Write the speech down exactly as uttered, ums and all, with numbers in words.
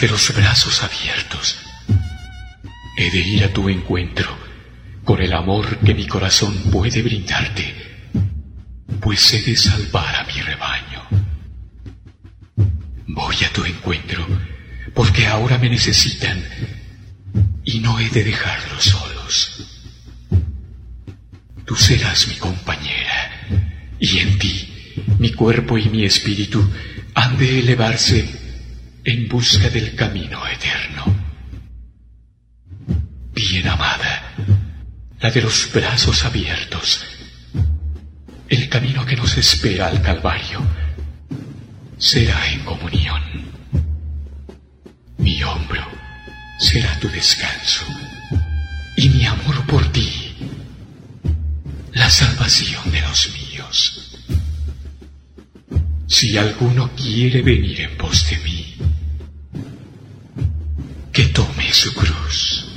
de los brazos abiertos. He de ir a tu encuentro con el amor que mi corazón puede brindarte, pues he de salvar a mi rebaño. Voy a tu encuentro porque ahora me necesitan y no he de dejarlos solos. Tú serás mi compañera y en ti mi cuerpo y mi espíritu han de elevarse en busca del camino eterno. Bien amada, la de los brazos abiertos, el camino que nos espera al Calvario será en comunión. Mi hombro será tu descanso y mi amor por ti la salvación de los míos. Si alguno quiere venir en pos de mí, que tome su cruz.